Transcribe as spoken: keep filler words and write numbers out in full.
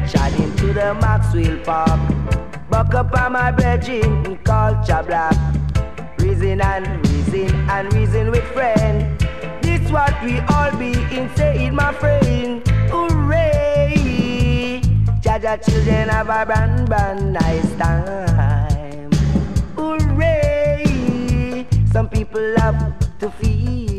shot into the Maxwell Park. Buck up on my brethren, culture black. Reason and reason and reason with friend. This what we all be in saying, my friend. Hooray! Jaja children have a brand brand nice time. Hooray! Some people love to feel.